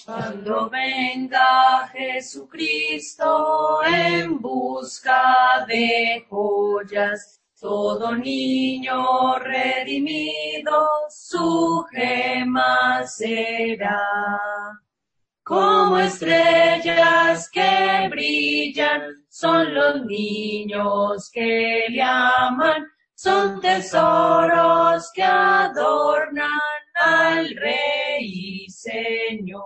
Cuando venga Jesucristo en busca de joyas, todo niño redimido su gema será. Como estrellas que brillan, son los niños que le aman, son tesoros que adornan al Rey y Señor.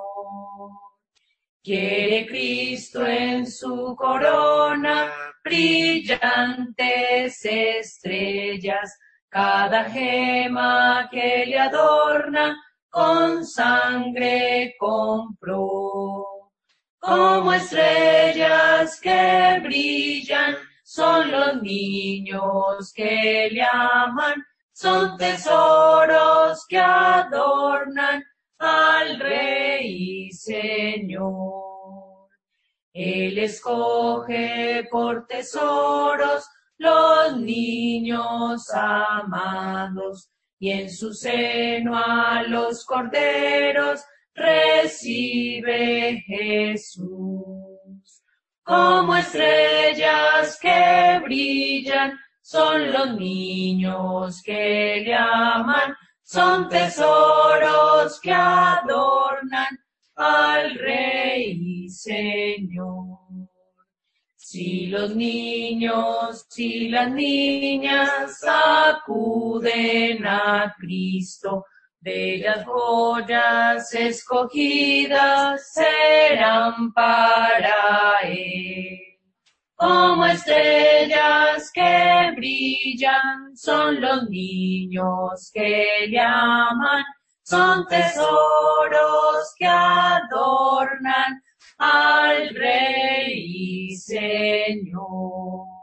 Quiere Cristo en su corona brillantes estrellas, cada gema que le adorna con sangre compró. Como estrellas que brillan, son los niños que le aman, son tesoros que adornan al Rey y Señor. Él escoge por tesoros los niños amados, y en su seno a los corderos recibe Jesús. Como estrellas que brillan, son los niños que le aman, son tesoros que adornan al Rey y Señor. Si los niños y las niñas acuden a Cristo, bellas joyas escogidas serán para Él. Como estrellas que brillan, son los niños que le aman, son tesoros que adornan al Rey y Señor.